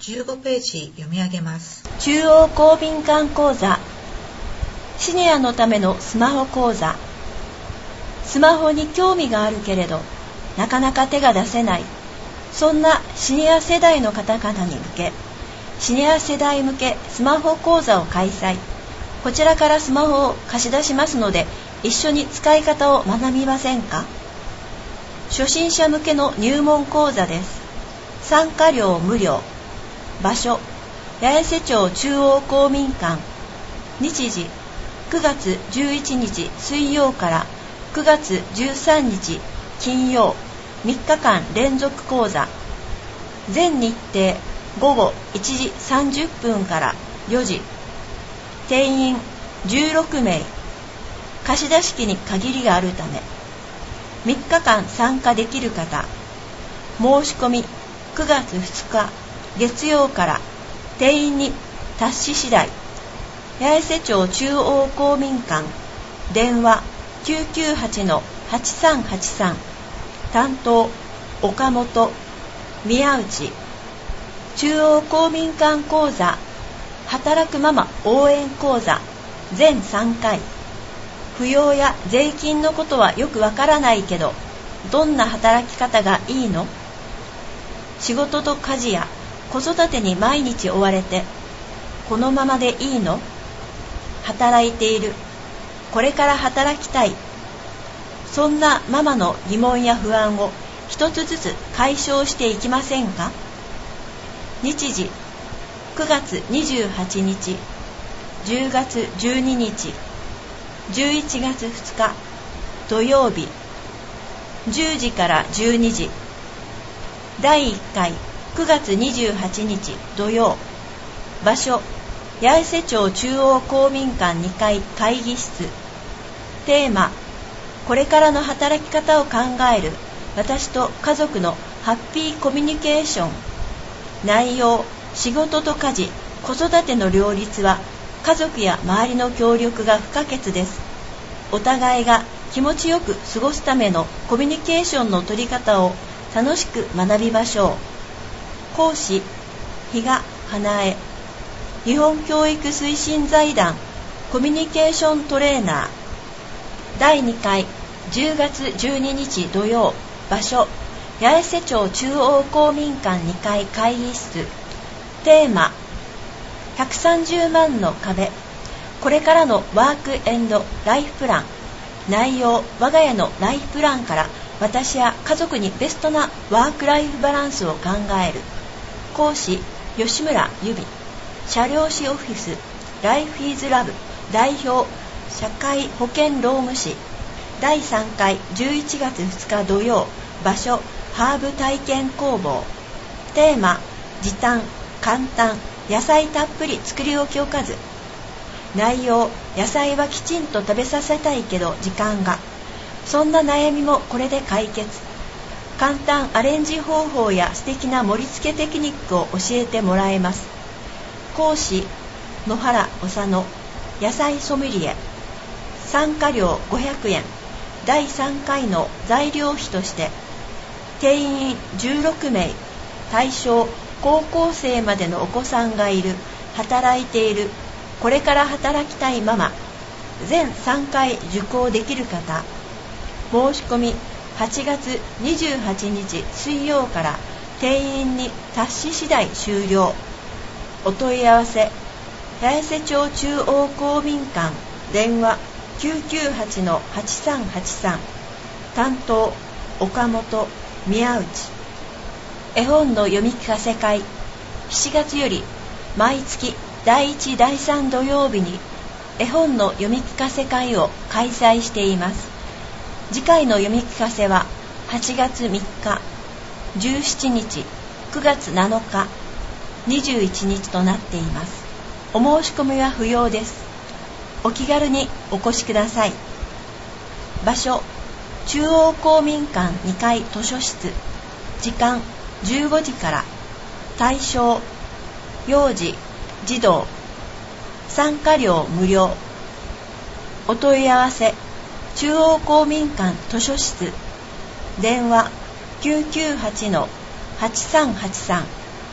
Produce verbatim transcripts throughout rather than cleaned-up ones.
じゅうごページ読み上げます。 中央公民館講座、シニアのためのスマホ講座。スマホに興味があるけれどなかなか手が出せない、そんなシニア世代の方々に向け、シニア世代向けスマホ講座を開催。こちらからスマホを貸し出しますので、一緒に使い方を学びませんか？初心者向けの入門講座です。参加料無料。場所、八重瀬町中央公民館。日時、くがつじゅういちにち水曜からくがつじゅうさんにち金曜、みっかかん連続講座。全日程ごごいちじさんじゅっぷんからよじ。定員じゅうろくめい。貸出機に限りがあるため、みっかかん参加できる方、申し込みくがつふつか月曜から定員に達し次第、八重瀬町中央公民館、電話 きゅうきゅうはち はちさんはちさん、担当岡本、宮内。中央公民館講座、働くママ応援講座全さんかい。扶養や税金のことはよくわからないけど、どんな働き方がいいの？仕事と家事や子育てに毎日追われて、このままでいいの？働いている。これから働きたい。そんなママの疑問や不安を一つずつ解消していきませんか？日時、くがつにじゅうはちにち、じゅうがつじゅうににち、じゅういちがつふつか土曜日、じゅうじからじゅうにじ。だいいっかいくがつにじゅうはちにち土曜。場所、八重瀬町中央公民館にかい会議室。テーマ、これからの働き方を考える私と家族のハッピーコミュニケーション。内容、仕事と家事、子育ての両立は家族や周りの協力が不可欠です。お互いが気持ちよく過ごすためのコミュニケーションの取り方を楽しく学びましょう。講師、比嘉花江。日本教育推進財団コミュニケーショントレーナー。だいにかいじゅうがつじゅうににち土曜。場所、八重瀬町中央公民館にかい会議室。テーマ、ひゃくさんじゅうまんの壁。これからのワーク&ライフプラン。内容、我が家のライフプランから私や家族にベストなワークライフバランスを考える。講師、吉村由美。車両士オフィスライフイズラブ代表、社会保険労務士。だいさんかいじゅういちがつふつか土曜。場所、ハーブ体験工房。テーマ、時短、簡単、野菜たっぷり作り置きおかず。内容、野菜はきちんと食べさせたいけど時間が。そんな悩みもこれで解決。簡単アレンジ方法や素敵な盛り付けテクニックを教えてもらえます。講師、野原治野。野菜ソムリエ。参加料ごひゃくえん。だいさんかいの材料費として。定員じゅうろくめい。対象、高校生までのお子さんがいる、働いている、これから働きたいママ。全さんかい受講できる方。申し込みはちがつにじゅうはちにち水曜から定員に達し次第終了。お問い合わせ、八重瀬町中央公民館、電話 きゅうきゅうはち はちさんはちさん、担当岡本、宮内。絵本の読み聞かせ会、しちがつより毎月だいいちだいさん土曜日に絵本の読み聞かせ会を開催しています。次回の読み聞かせははちがつみっか、じゅうしちにち、くがつなのか、にじゅういちにちとなっています。お申し込みは不要です。お気軽にお越しください。場所、中央公民館にかい図書室。時間じゅうごじから。対象、幼児、児童。参加料無料。お問い合わせ、中央公民館図書室。電話 きゅうきゅうはち はちさんはちさん、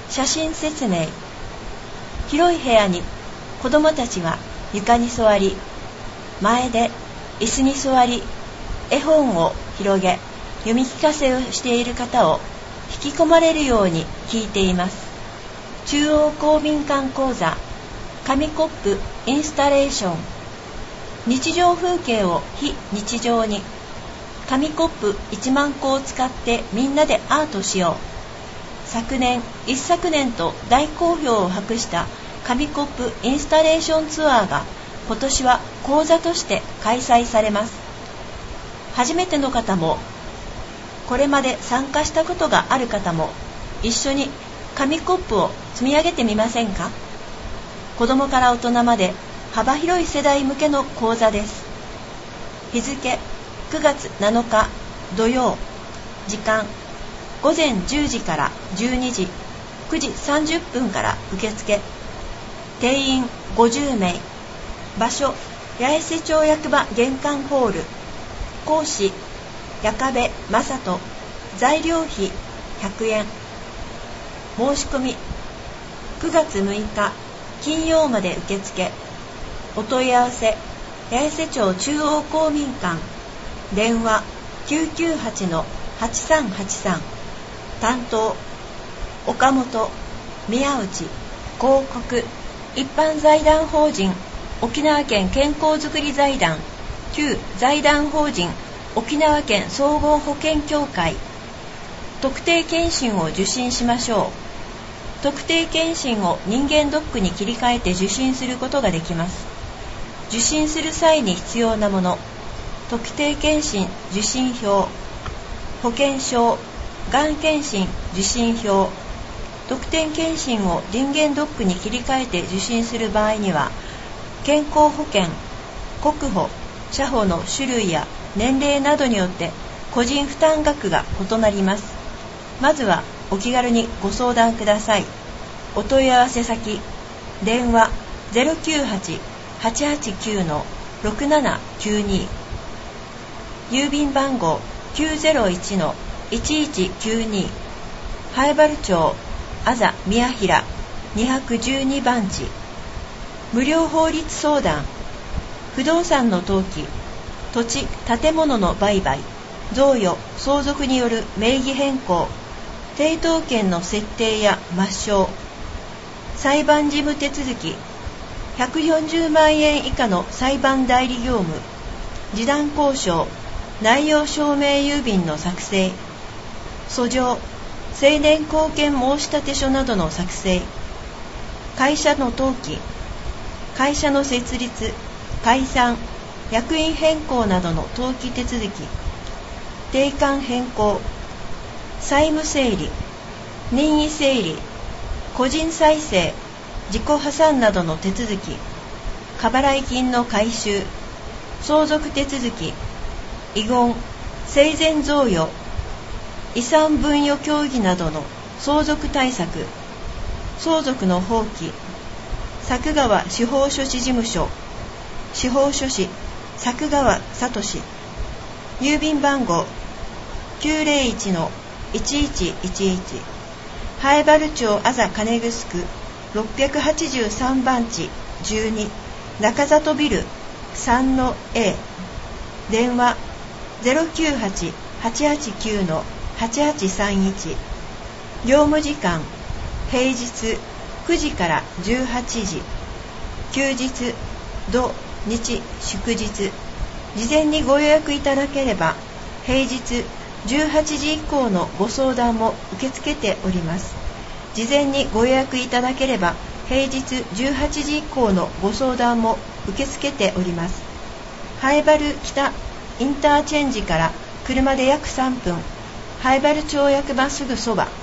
写真説明。広い部屋に子どもたちが床に座り、前で椅子に座り、絵本を広げ読み聞かせをしている方を引き込まれるように聞いています。中央公民館講座紙コップインスタレーション。日常風景を非日常に。紙コップいちまんこを使ってみんなでアートしよう。昨年一昨年と大好評を博した紙コップインスタレーションツアーが今年は講座として開催されます。初めての方もこれまで参加したことがある方も一緒に紙コップを積み上げてみませんか。子どもから大人まで幅広い世代向けの講座です。日付くがつなのか土曜。時間ごぜんじゅうじからじゅうにじ、くじさんじゅっぷんから受付。定員ごじゅうめい。場所八重瀬町役場玄関ホール。講師矢加部正人。材料費ひゃくえん。申し込みくがつむいか金曜まで受付。お問い合わせ八重瀬町中央公民館。電話 きゅうきゅうはち はちさんはちさん。担当岡本、宮内。広告一般財団法人沖縄県健康づくり財団、旧財団法人沖縄県総合保険協会。特定健診を受診しましょう。特定健診を人間ドックに切り替えて受診することができます。受診する際に必要なもの。特定健診受診票、保険証、がん検診受診票。特定健診を人間ドックに切り替えて受診する場合には、健康保険、国保、社保の種類や年齢などによって個人負担額が異なります。まずはお気軽にご相談ください。お問い合わせ先、電話 ゼロきゅうはち はちはちきゅう ろくななきゅうに。郵便番号 きゅうゼロいち いちいちきゅうに。南風原町あざ宮平にひゃくじゅうにばんち。無料法律相談。不動産の登記、土地・建物の売買、贈与・相続による名義変更、抵当権の設定や抹消、裁判事務手続き、ひゃくよんじゅうまんえん以下の裁判代理業務、示談交渉、内容証明郵便の作成、訴状、成年後見申立書などの作成、会社の登記、会社の設立、解散、役員変更などの登記手続き、定款変更、債務整理、任意整理、個人再生、自己破産などの手続き、過払い金の回収、相続手続き、遺言、生前贈与、遺産分与協議などの相続対策、相続の放棄、佐久川司法書士事務所、司法書士佐久川聡。郵便番号 きゅうゼロいち いちいちいちいち。南風原町あざ金城区ろっぴゃくはちじゅうさんばんちじゅうに。中里ビル さんのエー。電話 ゼロきゅうはち はちはちきゅう はちはちさんいち。業務時間平日くじからじゅうはちじ、休日土日祝日。事前にご予約いただければ平日じゅうはちじ以降のご相談も受け付けております。事前にご予約いただければ平日じゅうはちじ以降のご相談も受け付けております。南風原北インターチェンジから車で約さんぷん、南風原町役場すぐそば。